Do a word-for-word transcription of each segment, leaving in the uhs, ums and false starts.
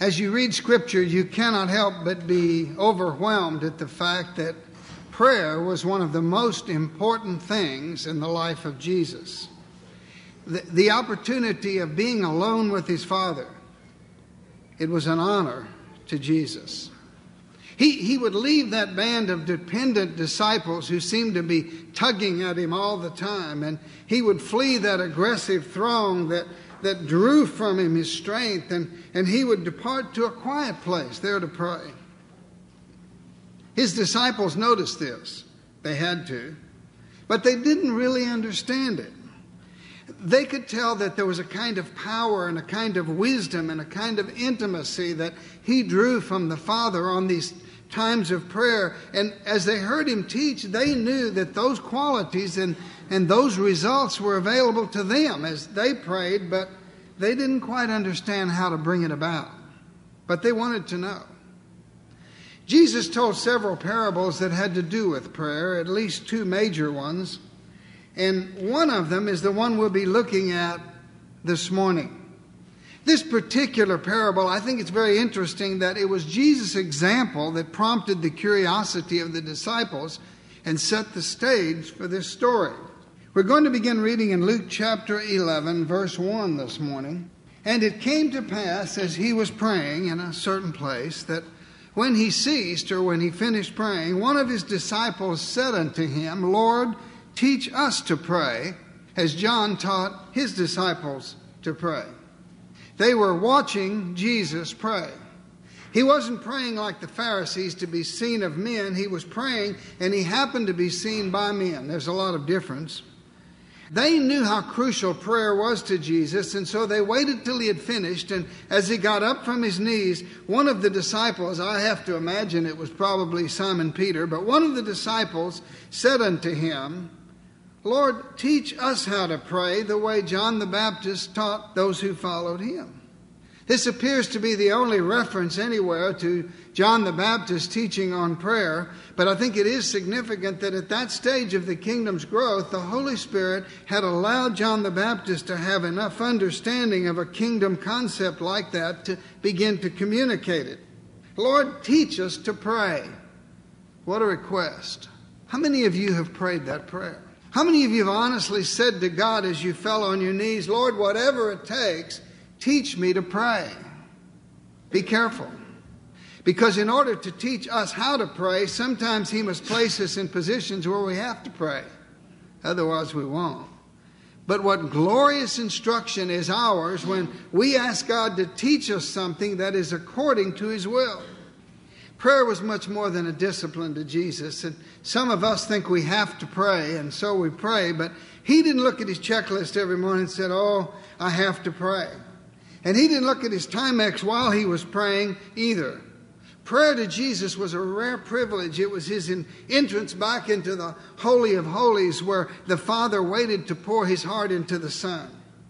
As you read Scripture, you cannot help but be overwhelmed at the fact that prayer was one of the most important things in the life of Jesus. The, the opportunity of being alone with his Father, it was an honor to Jesus. He, he would leave that band of dependent disciples who seemed to be tugging at him all the time, and he would flee that aggressive throng that, that drew from him his strength, and, and he would depart to a quiet place there to pray. His disciples noticed this. They had to. But they didn't really understand it. They could tell that there was a kind of power and a kind of wisdom and a kind of intimacy that he drew from the Father on these times of prayer. And as they heard him teach, they knew that those qualities and, and those results were available to them as they prayed, but they didn't quite understand how to bring it about. But they wanted to know. Jesus told several parables that had to do with prayer, at least two major ones. And one of them is the one we'll be looking at this morning. This particular parable, I think it's very interesting that it was Jesus' example that prompted the curiosity of the disciples and set the stage for this story. We're going to begin reading in Luke chapter eleven, verse one this morning. And it came to pass as he was praying in a certain place that when he ceased, or when he finished praying, one of his disciples said unto him, Lord, teach us to pray, as John taught his disciples to pray. They were watching Jesus pray. He wasn't praying like the Pharisees to be seen of men. He was praying, and he happened to be seen by men. There's a lot of difference. They knew how crucial prayer was to Jesus, and so they waited till he had finished. And as he got up from his knees, one of the disciples, I have to imagine it was probably Simon Peter, but one of the disciples said unto him, Lord, teach us how to pray the way John the Baptist taught those who followed him. This appears to be the only reference anywhere to John the Baptist teaching on prayer, but I think it is significant that at that stage of the kingdom's growth, the Holy Spirit had allowed John the Baptist to have enough understanding of a kingdom concept like that to begin to communicate it. Lord, teach us to pray. What a request. How many of you have prayed that prayer? How many of you have honestly said to God as you fell on your knees, Lord, whatever it takes, teach me to pray? Be careful. Because in order to teach us how to pray, sometimes he must place us in positions where we have to pray. Otherwise we won't. But what glorious instruction is ours when we ask God to teach us something that is according to his will. Prayer was much more than a discipline to Jesus. And some of us think we have to pray, and so we pray. But he didn't look at his checklist every morning and said, oh, I have to pray. And he didn't look at his Timex while he was praying either. Prayer to Jesus was a rare privilege. It was his entrance back into the Holy of Holies where the Father waited to pour his heart into the Son.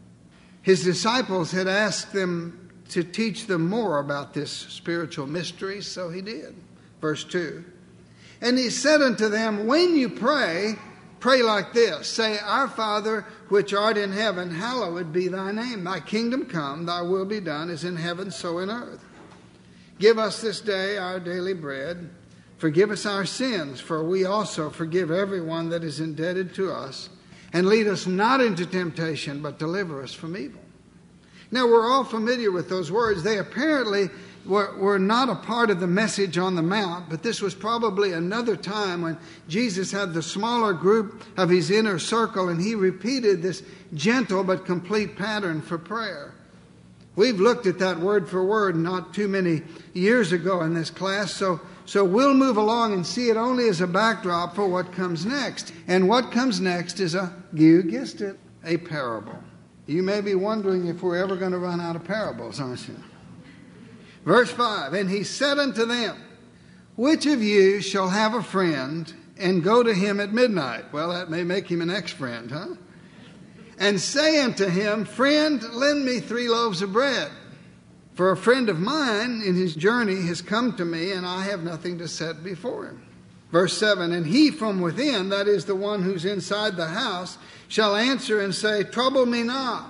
His disciples had asked them to teach them more about this spiritual mystery, so he did. Verse two. And he said unto them, when you pray, pray like this. Say, Our Father, which art in heaven, hallowed be thy name. Thy kingdom come, thy will be done, as in heaven, so in earth. Give us this day our daily bread. Forgive us our sins, for we also forgive everyone that is indebted to us. And lead us not into temptation, but deliver us from evil. Now, we're all familiar with those words. They apparently were, were not a part of the message on the Mount, but this was probably another time when Jesus had the smaller group of his inner circle, and he repeated this gentle but complete pattern for prayer. We've looked at that word for word not too many years ago in this class, so, so we'll move along and see it only as a backdrop for what comes next. And what comes next is a, you guessed it, a parable. You may be wondering if we're ever going to run out of parables, aren't you? Verse five, and he said unto them, which of you shall have a friend and go to him at midnight? Well, that may make him an ex-friend, huh? And say unto him, friend, lend me three loaves of bread. For a friend of mine in his journey has come to me, and I have nothing to set before him. Verse seven, and he from within, that is the one who's inside the house, shall answer and say, trouble me not,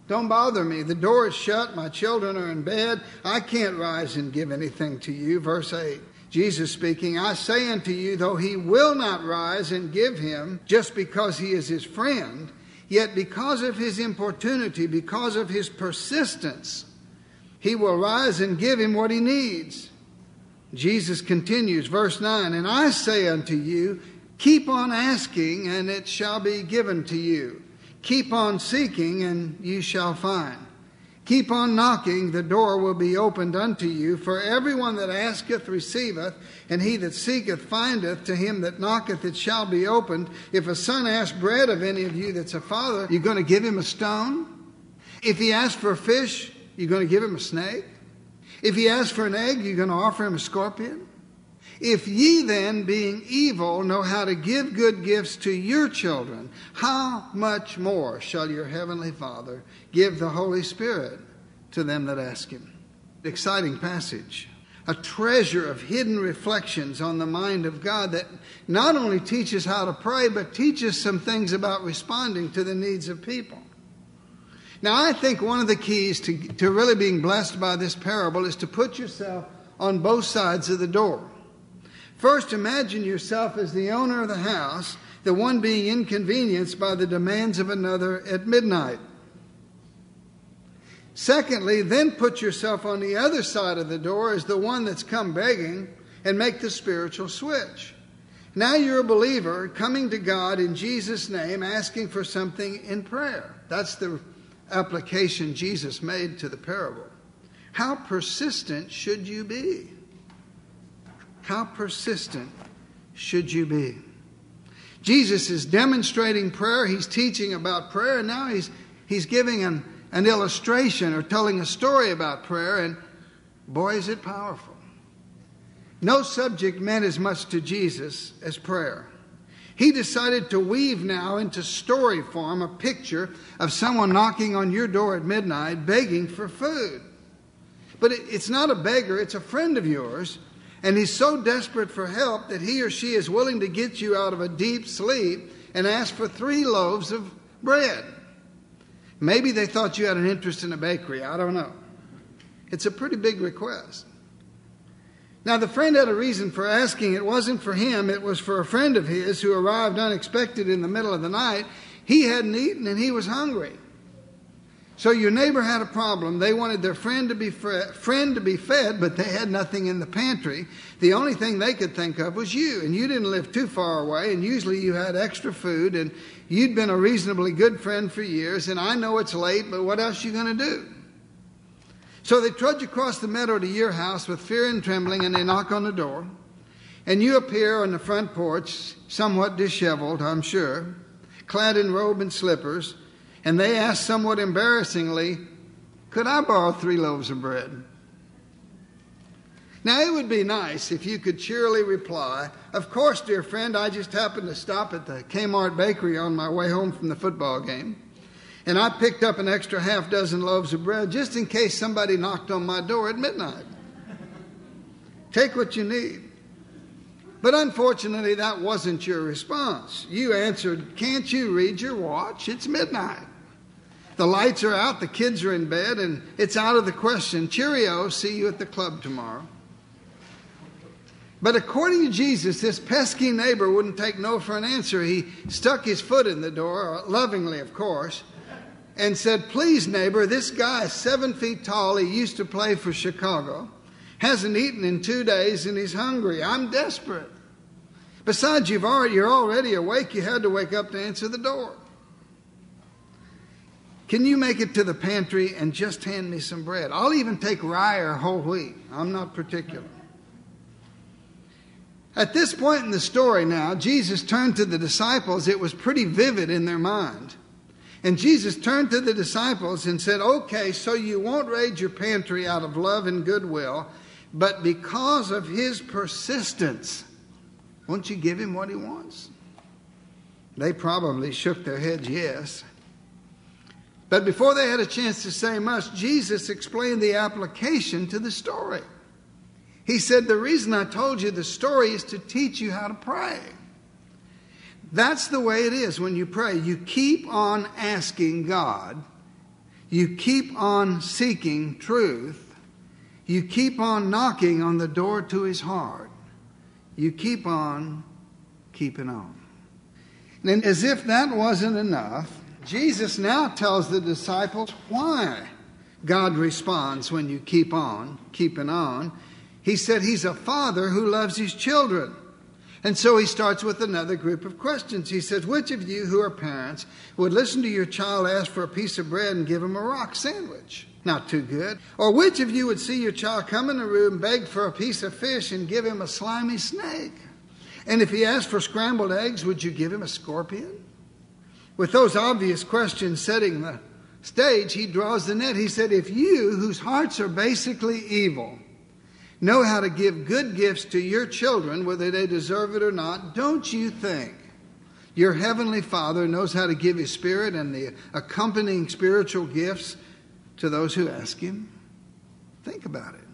Don't bother me. The door is shut. My children are in bed. I can't rise and give anything to you. Verse eight. Jesus speaking, I say unto you, though he will not rise and give him just because he is his friend, yet because of his importunity, because of his persistence, he will rise and give him what he needs. Jesus continues, verse nine, and I say unto you, keep on asking, and it shall be given to you. Keep on seeking, and you shall find. Keep on knocking, the door will be opened unto you. For everyone that asketh receiveth, and he that seeketh findeth. To him that knocketh it shall be opened. If a son asks bread of any of you that's a father, you're going to give him a stone? If he asks for a fish, you're going to give him a snake? If he asks for an egg, you're going to offer him a scorpion? If ye then, being evil, know how to give good gifts to your children, how much more shall your heavenly Father give the Holy Spirit to them that ask him? Exciting passage. A treasure of hidden reflections on the mind of God that not only teaches how to pray, but teaches some things about responding to the needs of people. Now, I think one of the keys to, to really being blessed by this parable is to put yourself on both sides of the door. First, imagine yourself as the owner of the house, the one being inconvenienced by the demands of another at midnight. Secondly, then put yourself on the other side of the door as the one that's come begging, and make the spiritual switch. Now you're a believer coming to God in Jesus' name, asking for something in prayer. That's the application Jesus made to the parable. How persistent should you be? How persistent should you be? Jesus is demonstrating prayer. He's teaching about prayer. And now he's, he's giving an, an illustration or telling a story about prayer. And boy, is it powerful. No subject meant as much to Jesus as prayer. He decided to weave now into story form a picture of someone knocking on your door at midnight begging for food. But it, it's not a beggar. It's a friend of yours. And he's so desperate for help that he or she is willing to get you out of a deep sleep and ask for three loaves of bread. Maybe they thought you had an interest in a bakery. I don't know. It's a pretty big request. Now, the friend had a reason for asking. It wasn't for him. It was for a friend of his who arrived unexpected in the middle of the night. He hadn't eaten and he was hungry. So your neighbor had a problem. They wanted their friend to be fre- friend to be fed, but they had nothing in the pantry. The only thing they could think of was you, and you didn't live too far away, and usually you had extra food, and you'd been a reasonably good friend for years, and I know it's late, but what else are you going to do? So they trudge across the meadow to your house with fear and trembling, and they knock on the door, and you appear on the front porch, somewhat disheveled, I'm sure, clad in robe and slippers. And they asked somewhat embarrassingly, could I borrow three loaves of bread? Now, it would be nice if you could cheerily reply, of course, dear friend, I just happened to stop at the Kmart bakery on my way home from the football game. And I picked up an extra half dozen loaves of bread just in case somebody knocked on my door at midnight. Take what you need. But unfortunately, that wasn't your response. You answered, can't you read your watch? It's midnight. The lights are out, the kids are in bed, and it's out of the question. Cheerio, see you at the club tomorrow. But according to Jesus, this pesky neighbor wouldn't take no for an answer. He stuck his foot in the door, lovingly, of course, and said, please, neighbor, this guy is seven feet tall. He used to play for Chicago. Hasn't eaten in two days, and he's hungry. I'm desperate. Besides, you've already, you're already awake. You had to wake up to answer the door. Can you make it to the pantry and just hand me some bread? I'll even take rye or whole wheat. I'm not particular. At this point in the story now, Jesus turned to the disciples. It was pretty vivid in their mind. And Jesus turned to the disciples and said, okay, so you won't raid your pantry out of love and goodwill, but because of his persistence, won't you give him what he wants? They probably shook their heads yes. But before they had a chance to say much, Jesus explained the application to the story. He said, the reason I told you the story is to teach you how to pray. That's the way it is when you pray. You keep on asking God You keep on seeking truth. You keep on knocking on the door to his heart. You keep on keeping on. And as if that wasn't enough, Jesus now tells the disciples why God responds when you keep on keeping on. He said he's a father who loves his children. And so he starts with another group of questions. He says, which of you who are parents would listen to your child ask for a piece of bread and give him a rock sandwich? Not too good. Or which of you would see your child come in the room, beg for a piece of fish, and give him a slimy snake? And if he asked for scrambled eggs, would you give him a scorpion? With those obvious questions setting the stage, he draws the net. He said, if you, whose hearts are basically evil, know how to give good gifts to your children, whether they deserve it or not, don't you think your heavenly Father knows how to give his Spirit and the accompanying spiritual gifts to those who ask him? Think about it.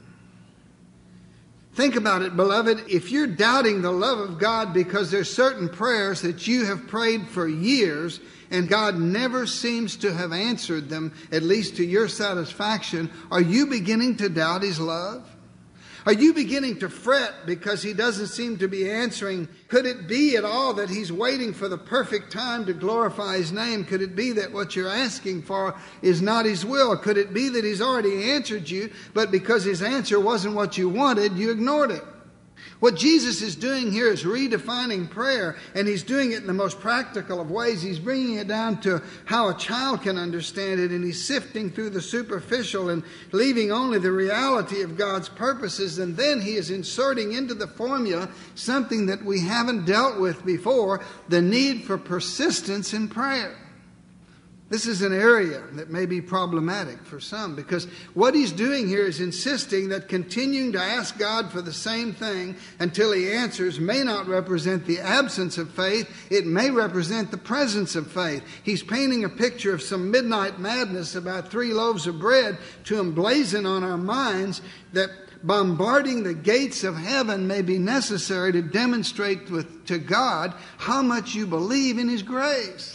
Think about it, beloved. If you're doubting the love of God because there's certain prayers that you have prayed for years and God never seems to have answered them, at least to your satisfaction, are you beginning to doubt his love? Are you beginning to fret because he doesn't seem to be answering? Could it be at all that he's waiting for the perfect time to glorify his name? Could it be that what you're asking for is not his will? Could it be that he's already answered you, but because his answer wasn't what you wanted, you ignored it? What Jesus is doing here is redefining prayer, and he's doing it in the most practical of ways. He's bringing it down to how a child can understand it, and he's sifting through the superficial and leaving only the reality of God's purposes, and then he is inserting into the formula something that we haven't dealt with before, the need for persistence in prayer. This is an area that may be problematic for some, because what he's doing here is insisting that continuing to ask God for the same thing until he answers may not represent the absence of faith. It may represent the presence of faith. He's painting a picture of some midnight madness about three loaves of bread to emblazon on our minds that bombarding the gates of heaven may be necessary to demonstrate with, to God how much you believe in his grace.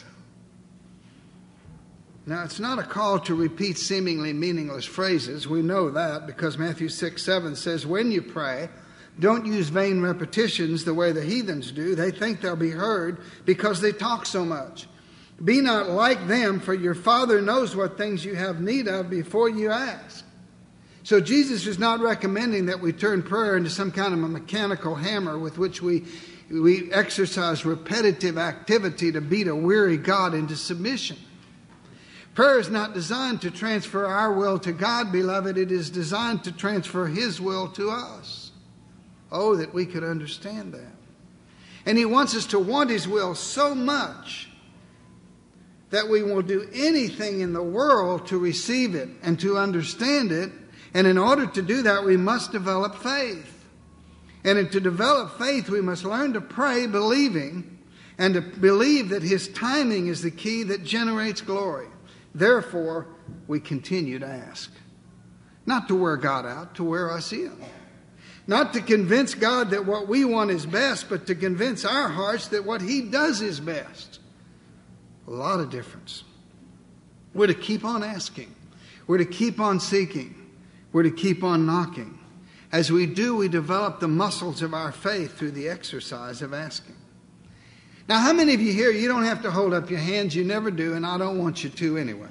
Now, it's not a call to repeat seemingly meaningless phrases. We know that because Matthew six seven says, when you pray, don't use vain repetitions the way the heathens do. They think they'll be heard because they talk so much. Be not like them, for your Father knows what things you have need of before you ask. So Jesus is not recommending that we turn prayer into some kind of a mechanical hammer with which we, we exercise repetitive activity to beat a weary God into submission. Prayer is not designed to transfer our will to God, beloved. It is designed to transfer his will to us. Oh, that we could understand that. And he wants us to want his will so much that we will do anything in the world to receive it and to understand it. And in order to do that, we must develop faith. And to develop faith, we must learn to pray believing and to believe that his timing is the key that generates glory. Therefore, we continue to ask. Not to wear God out, to wear us in. Not to convince God that what we want is best, but to convince our hearts that what he does is best. A lot of difference. We're to keep on asking. We're to keep on seeking. We're to keep on knocking. As we do, we develop the muscles of our faith through the exercise of asking. Now, how many of you here, you don't have to hold up your hands, you never do, and I don't want you to anyway.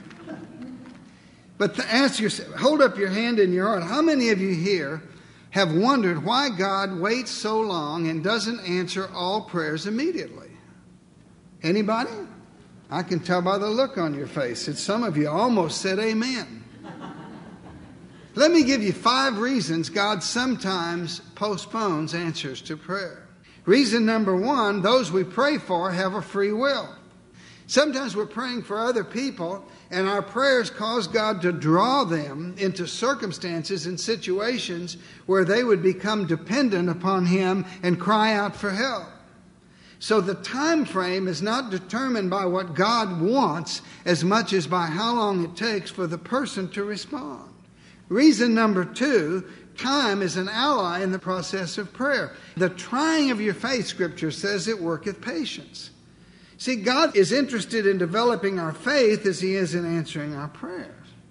But to ask yourself, hold up your hand in your heart. How many of you here have wondered why God waits so long and doesn't answer all prayers immediately? Anybody? I can tell by the look on your face that some of you almost said amen. Let me give you five reasons God sometimes postpones answers to prayer. Reason number one, those we pray for have a free will. Sometimes we're praying for other people and our prayers cause God to draw them into circumstances and situations where they would become dependent upon him and cry out for help. So the time frame is not determined by what God wants as much as by how long it takes for the person to respond. Reason number two, time is an ally in the process of prayer. The trying of your faith, Scripture says, it worketh patience. See, God is interested in developing our faith as he is in answering our prayers.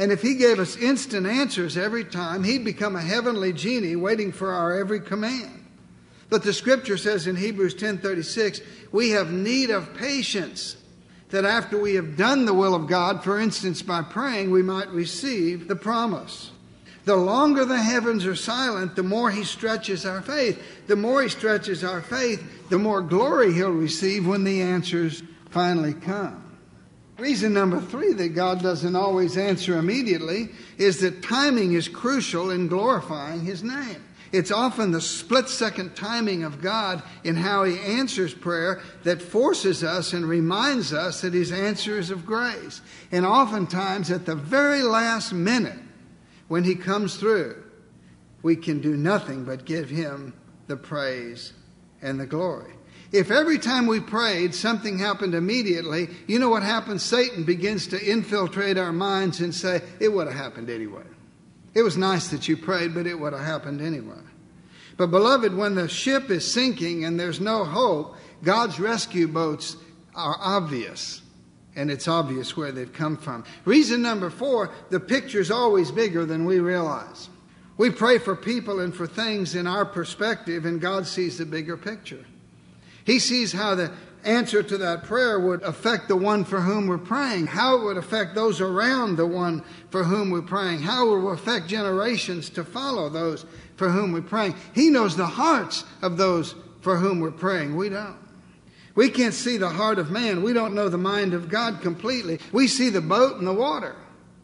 And if he gave us instant answers every time, he'd become a heavenly genie waiting for our every command. But the scripture says in Hebrews ten thirty-six, we have need of patience, that after we have done the will of God, for instance by praying, we might receive the promise. The longer the heavens are silent, the more he stretches our faith. The more he stretches our faith, the more glory he'll receive when the answers finally come. Reason number three that God doesn't always answer immediately is that timing is crucial in glorifying his name. It's often the split-second timing of God in how he answers prayer that forces us and reminds us that his answer is of grace. And oftentimes at the very last minute, when he comes through, we can do nothing but give him the praise and the glory. If every time we prayed something happened immediately, you know what happens? Satan begins to infiltrate our minds and say, it would have happened anyway. It was nice that you prayed, but it would have happened anyway. But beloved, when the ship is sinking and there's no hope, God's rescue boats are obvious. And it's obvious where they've come from. Reason number four, the picture's always bigger than we realize. We pray for people and for things in our perspective, and God sees the bigger picture. He sees how the answer to that prayer would affect the one for whom we're praying, how it would affect those around the one for whom we're praying, how it will affect generations to follow those for whom we're praying. He knows the hearts of those for whom we're praying. We don't. We can't see the heart of man. We don't know the mind of God completely. We see the boat and the water.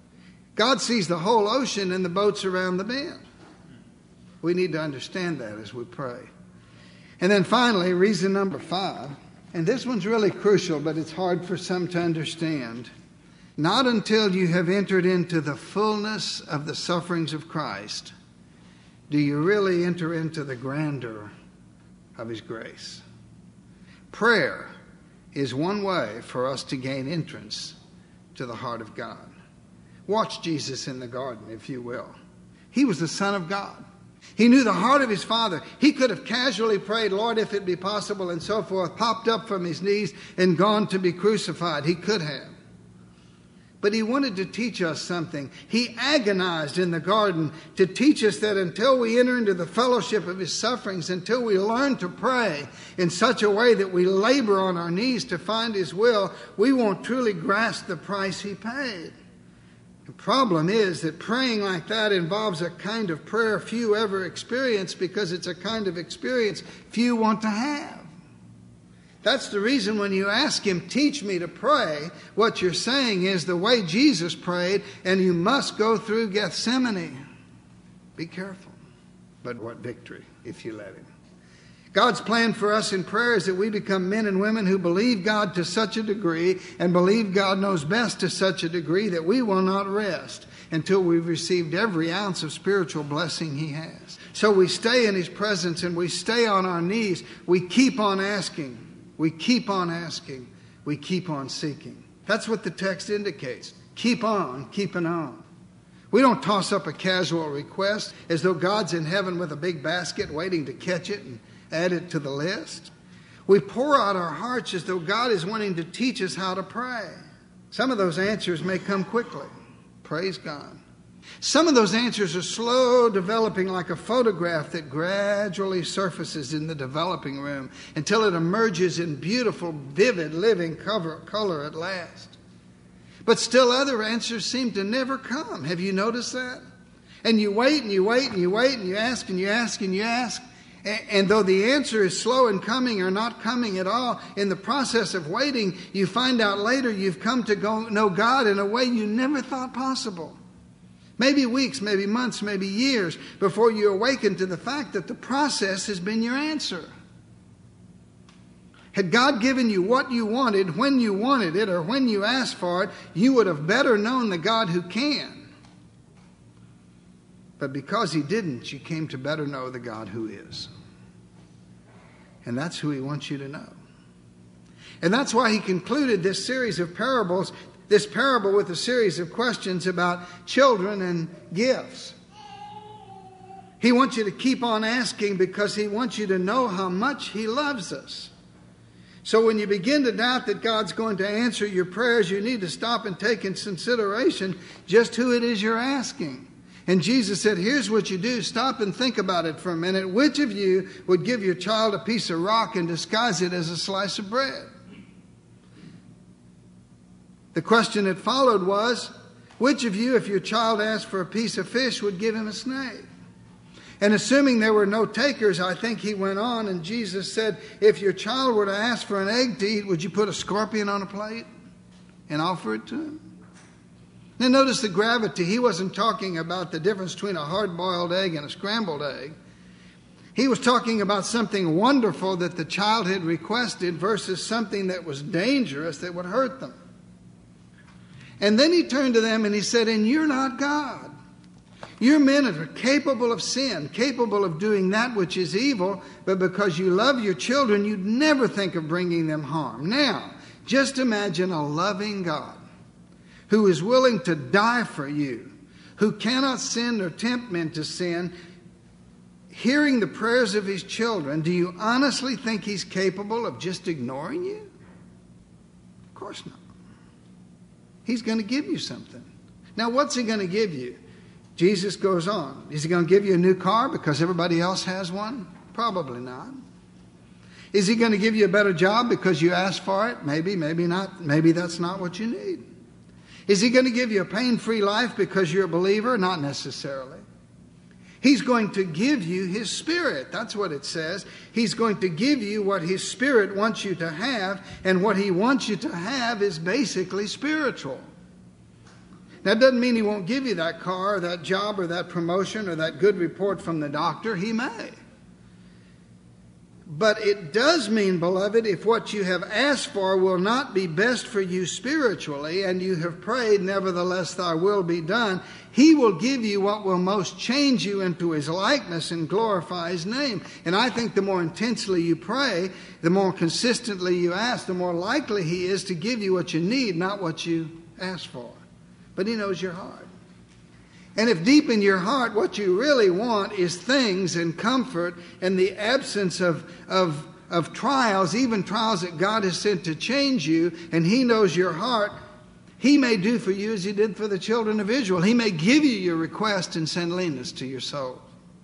God sees the whole ocean and the boats around the bend. We need to understand that as we pray. And then finally, reason number five, and this one's really crucial, but it's hard for some to understand. Not until you have entered into the fullness of the sufferings of Christ do you really enter into the grandeur of his grace. Prayer is one way for us to gain entrance to the heart of God. Watch Jesus in the garden, if you will. He was the Son of God. He knew the heart of his Father. He could have casually prayed, Lord, if it be possible, and so forth, popped up from his knees and gone to be crucified. He could have. But he wanted to teach us something. He agonized in the garden to teach us that until we enter into the fellowship of his sufferings, until we learn to pray in such a way that we labor on our knees to find his will, we won't truly grasp the price he paid. The problem is that praying like that involves a kind of prayer few ever experience, because it's a kind of experience few want to have. That's the reason when you ask him, teach me to pray, what you're saying is the way Jesus prayed, and you must go through Gethsemane. Be careful. But what victory if you let him. God's plan for us in prayer is that we become men and women who believe God to such a degree and believe God knows best to such a degree that we will not rest until we've received every ounce of spiritual blessing he has. So we stay in his presence and we stay on our knees. We keep on asking. We keep on asking. We keep on seeking. That's what the text indicates. Keep on keeping on. We don't toss up a casual request as though God's in heaven with a big basket waiting to catch it and add it to the list. We pour out our hearts as though God is wanting to teach us how to pray. Some of those answers may come quickly. Praise God. Some of those answers are slow developing, like a photograph that gradually surfaces in the developing room until it emerges in beautiful, vivid, living cover, color at last. But still other answers seem to never come. Have you noticed that? And you wait and you wait and you wait and you ask and you ask and you ask. And though the answer is slow in coming or not coming at all, in the process of waiting, you find out later you've come to go know God in a way you never thought possible. Maybe weeks, maybe months, maybe years before you awaken to the fact that the process has been your answer. Had God given you what you wanted, when you wanted it, or when you asked for it, you would have better known the God who can. But because he didn't, you came to better know the God who is. And that's who he wants you to know. And that's why he concluded this series of parables, this parable with a series of questions about children and gifts. He wants you to keep on asking because he wants you to know how much he loves us. So when you begin to doubt that God's going to answer your prayers, you need to stop and take in consideration just who it is you're asking. And Jesus said, here's what you do. Stop and think about it for a minute. Which of you would give your child a piece of rock and disguise it as a slice of bread? The question that followed was, which of you, if your child asked for a piece of fish, would give him a snake? And assuming there were no takers, I think he went on, and Jesus said, if your child were to ask for an egg to eat, would you put a scorpion on a plate and offer it to him? Now notice the gravity. He wasn't talking about the difference between a hard-boiled egg and a scrambled egg. He was talking about something wonderful that the child had requested versus something that was dangerous that would hurt them. And then he turned to them and he said, and you're not God. You're men that are capable of sin, capable of doing that which is evil, but because you love your children, you'd never think of bringing them harm. Now, just imagine a loving God who is willing to die for you, who cannot sin or tempt men to sin, hearing the prayers of his children. Do you honestly think he's capable of just ignoring you? Of course not. He's going to give you something. Now, what's he going to give you? Jesus goes on. Is he going to give you a new car because everybody else has one? Probably not. Is he going to give you a better job because you asked for it? Maybe, maybe not. Maybe that's not what you need. Is he going to give you a pain-free life because you're a believer? Not necessarily. He's going to give you his Spirit. That's what it says. He's going to give you what his Spirit wants you to have, and what he wants you to have is basically spiritual. That doesn't mean he won't give you that car or that job or that promotion or that good report from the doctor. He may. But it does mean, beloved, if what you have asked for will not be best for you spiritually, and you have prayed, nevertheless thy will be done, he will give you what will most change you into his likeness and glorify his name. And I think the more intensely you pray, the more consistently you ask, the more likely he is to give you what you need, not what you ask for. But he knows your heart. And if deep in your heart what you really want is things and comfort and the absence of, of, of trials, even trials that God has sent to change you, and he knows your heart, he may do for you as he did for the children of Israel. He may give you your request and send leanness to your soul.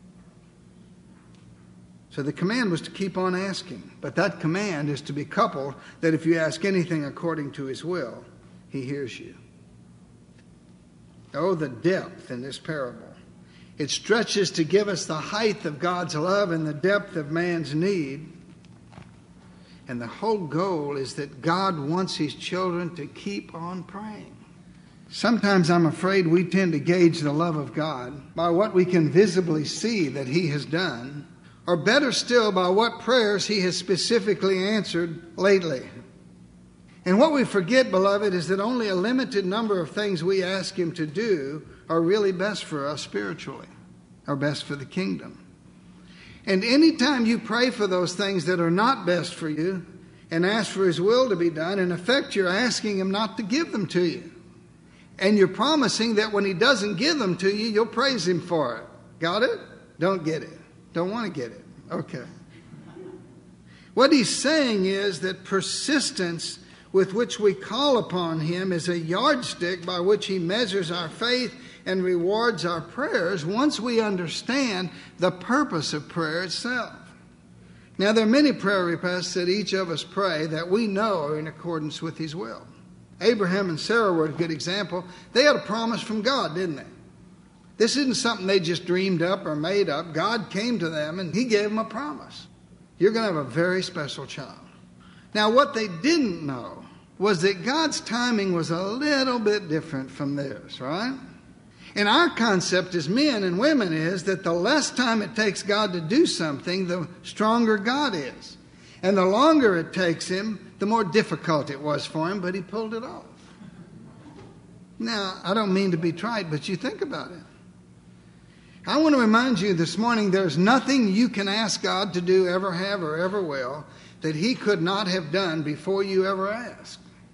So the command was to keep on asking. But that command is to be coupled that if you ask anything according to his will, he hears you. Oh, the depth in this parable. It stretches to give us the height of God's love and the depth of man's need. And the whole goal is that God wants his children to keep on praying. Sometimes I'm afraid we tend to gauge the love of God by what we can visibly see that he has done, or better still, by what prayers he has specifically answered lately. And what we forget, beloved, is that only a limited number of things we ask him to do are really best for us spiritually, or best for the kingdom. And anytime you pray for those things that are not best for you and ask for his will to be done, in effect you're asking him not to give them to you. And you're promising that when he doesn't give them to you, you'll praise him for it. Got it? Don't get it. Don't want to get it. Okay. What he's saying is that persistence with which we call upon him is a yardstick by which he measures our faith and rewards our prayers once we understand the purpose of prayer itself. Now, there are many prayer requests that each of us pray that we know are in accordance with his will. Abraham and Sarah were a good example. They had a promise from God, didn't they? This isn't something they just dreamed up or made up. God came to them and he gave them a promise. You're going to have a very special child. Now, what they didn't know was that God's timing was a little bit different from theirs, right? And our concept as men and women is that the less time it takes God to do something, the stronger God is. And the longer it takes him, the more difficult it was for him, but he pulled it off. Now, I don't mean to be trite, but you think about it. I want to remind you this morning, there's nothing you can ask God to do, ever have, or ever will, that he could not have done before you ever asked.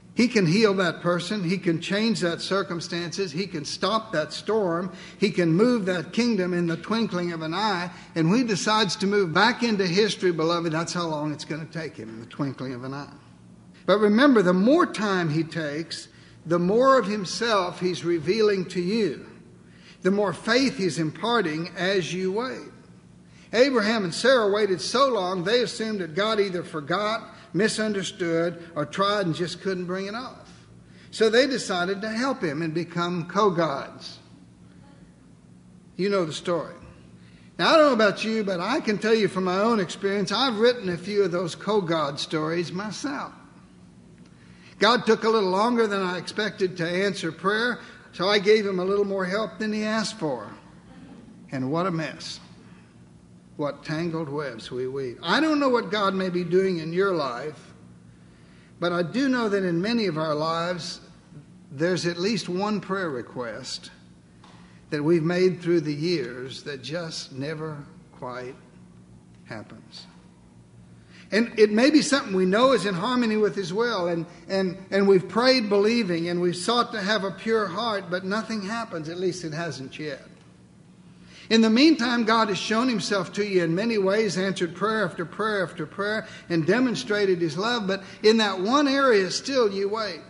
He can heal that person. He can change that circumstances. He can stop that storm. He can move that kingdom in the twinkling of an eye. And when he decides to move back into history, beloved, that's how long it's going to take him, in the twinkling of an eye. But remember, the more time he takes, the more of himself he's revealing to you. The more faith he's imparting as you wait. Abraham and Sarah waited so long, they assumed that God either forgot, misunderstood, or tried and just couldn't bring it off. So they decided to help him and become co-gods. You know the story. Now, I don't know about you, but I can tell you from my own experience, I've written a few of those co-God stories myself. God took a little longer than I expected to answer prayer, so I gave him a little more help than he asked for. And what a mess. What tangled webs we weave. I don't know what God may be doing in your life, but I do know that in many of our lives, there's at least one prayer request that we've made through the years that just never quite happens. And it may be something we know is in harmony with his will, and, and, and we've prayed believing, and we've sought to have a pure heart, but nothing happens, at least it hasn't yet. In the meantime, God has shown himself to you in many ways, answered prayer after prayer after prayer, and demonstrated his love. But in that one area, still you wait.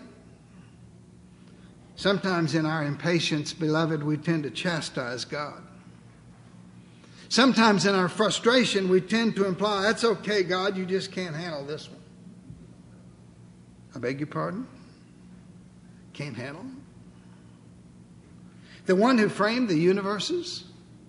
Sometimes in our impatience, beloved, we tend to chastise God. Sometimes in our frustration, we tend to imply, that's okay, God, you just can't handle this one. I beg your pardon? Can't handle it? The one who framed the universes?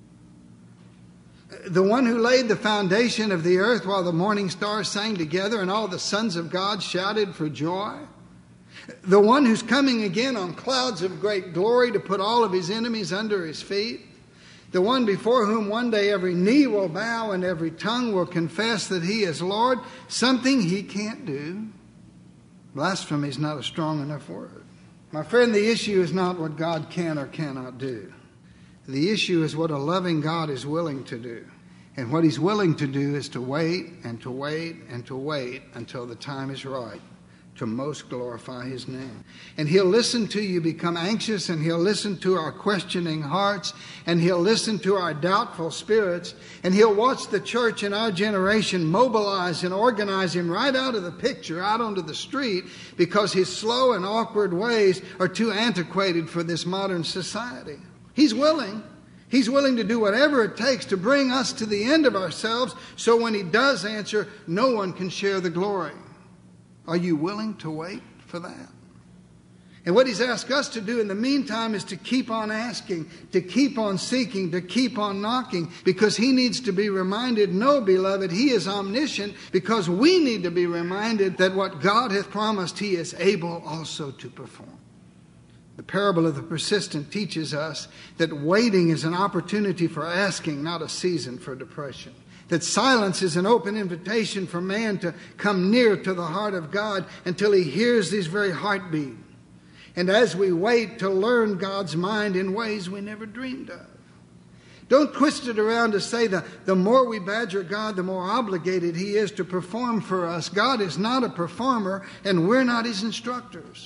The one who laid the foundation of the earth while the morning stars sang together and all the sons of God shouted for joy? The one who's coming again on clouds of great glory to put all of his enemies under his feet? The one before whom one day every knee will bow and every tongue will confess that he is Lord? Something he can't do. Blasphemy is not a strong enough word. My friend, the issue is not what God can or cannot do. The issue is what a loving God is willing to do. And what he's willing to do is to wait and to wait and to wait until the time is right to most glorify his name. And he'll listen to you become anxious, and he'll listen to our questioning hearts, and he'll listen to our doubtful spirits, and he'll watch the church in our generation mobilize and organize him right out of the picture, out onto the street, because his slow and awkward ways are too antiquated for this modern society. He's willing. He's willing to do whatever it takes to bring us to the end of ourselves, so when he does answer, no one can share the glory. Are you willing to wait for that? And what he's asked us to do in the meantime is to keep on asking, to keep on seeking, to keep on knocking, because he needs to be reminded, no, beloved, he is omniscient, because we need to be reminded that what God hath promised, he is able also to perform. The parable of the persistent teaches us that waiting is an opportunity for asking, not a season for depression. That silence is an open invitation for man to come near to the heart of God until he hears his very heartbeat. And as we wait to learn God's mind in ways we never dreamed of. Don't twist it around to say that the more we badger God, the more obligated he is to perform for us. God is not a performer, and we're not his instructors.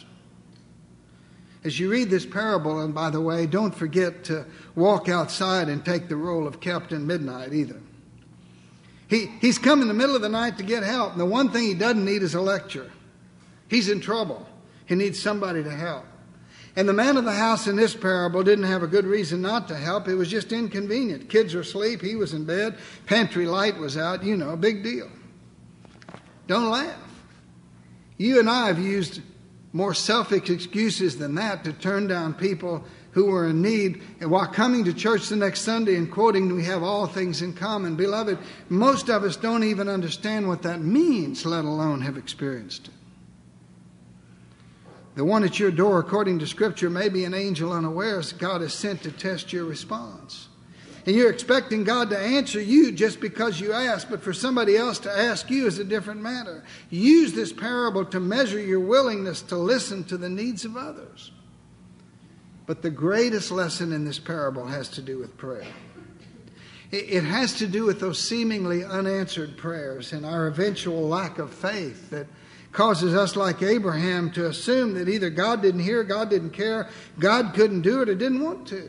As you read this parable, and by the way, don't forget to walk outside and take the role of Captain Midnight either. He, he's come in the middle of the night to get help. And the one thing he doesn't need is a lecture. He's in trouble. He needs somebody to help. And the man of the house in this parable didn't have a good reason not to help. It was just inconvenient. Kids were asleep. He was in bed. Pantry light was out. You know, big deal. Don't laugh. You and I have used more selfish excuses than that to turn down people who were in need, and while coming to church the next Sunday and quoting, we have all things in common. Beloved, most of us don't even understand what that means, let alone have experienced it. The one at your door, according to Scripture, may be an angel unawares God has sent to test your response. And you're expecting God to answer you just because you ask, but for somebody else to ask you is a different matter. Use this parable to measure your willingness to listen to the needs of others. But the greatest lesson in this parable has to do with prayer. It has to do with those seemingly unanswered prayers and our eventual lack of faith that causes us, like Abraham, to assume that either God didn't hear, God didn't care, God couldn't do it, or didn't want to.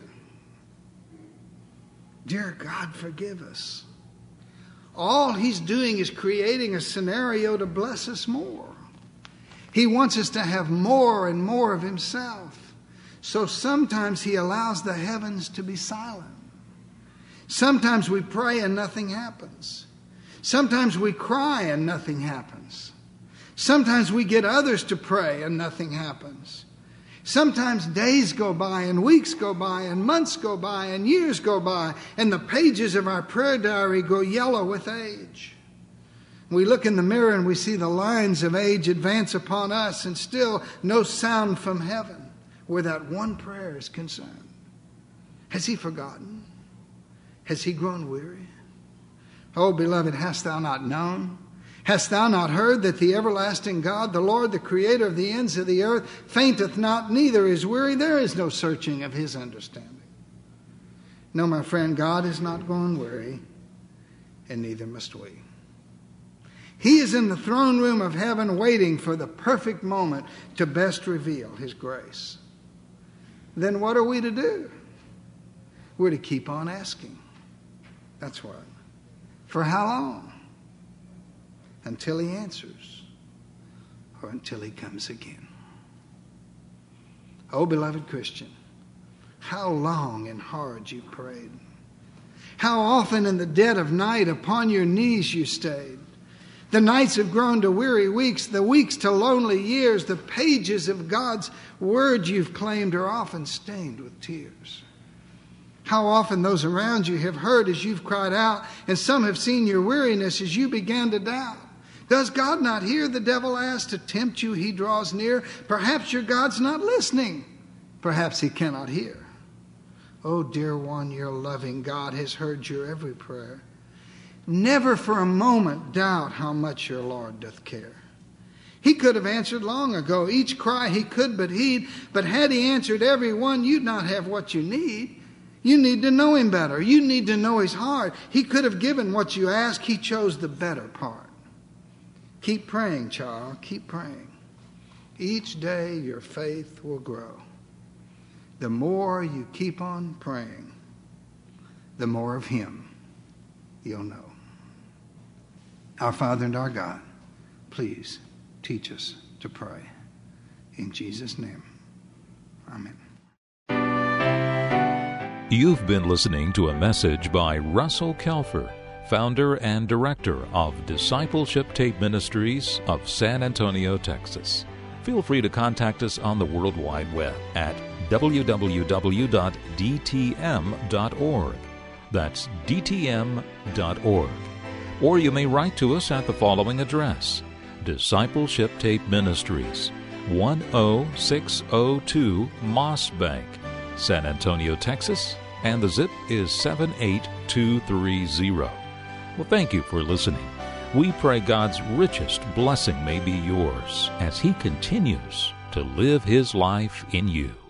Dear God, forgive us. All He's doing is creating a scenario to bless us more. He wants us to have more and more of Himself. So sometimes He allows the heavens to be silent. Sometimes we pray and nothing happens. Sometimes we cry and nothing happens. Sometimes we get others to pray and nothing happens. Sometimes days go by and weeks go by and months go by and years go by, and the pages of our prayer diary go yellow with age. We look in the mirror and we see the lines of age advance upon us, and still no sound from heaven where that one prayer is concerned. Has He forgotten? Has He grown weary? Oh, beloved, hast thou not known? Hast thou not heard that the everlasting God, the Lord, the creator of the ends of the earth, fainteth not, neither is weary? There is no searching of His understanding. No, my friend, God is not grown weary, and neither must we. He is in the throne room of heaven waiting for the perfect moment to best reveal His grace. Then what are we to do? We're to keep on asking. That's what. For how long? Until He answers, or until He comes again. Oh, beloved Christian, how long and hard you prayed. How often in the dead of night upon your knees you stayed. The nights have grown to weary weeks, the weeks to lonely years. The pages of God's word you've claimed are often stained with tears. How often those around you have heard as you've cried out, and some have seen your weariness as you began to doubt. Does God not hear? The devil asks. To tempt you, he draws near. Perhaps your God's not listening. Perhaps He cannot hear. Oh, dear one, your loving God has heard your every prayer. Never for a moment doubt how much your Lord doth care. He could have answered long ago. Each cry He could but heed. But had He answered every one, you'd not have what you need. You need to know Him better. You need to know His heart. He could have given what you ask. He chose the better part. Keep praying, child. Keep praying. Each day your faith will grow. The more you keep on praying, the more of Him you'll know. Our Father and our God, please teach us to pray. In Jesus' name, amen. You've been listening to a message by Russell Kelfer, founder and director of Discipleship Tape Ministries of San Antonio, Texas. Feel free to contact us on the World Wide Web at w w w dot d t m dot org. That's d t m dot org. Or you may write to us at the following address: Discipleship Tape Ministries, one oh six oh two Moss Bank, San Antonio, Texas, and the zip is seven eight two three zero. Well, thank you for listening. We pray God's richest blessing may be yours as He continues to live His life in you.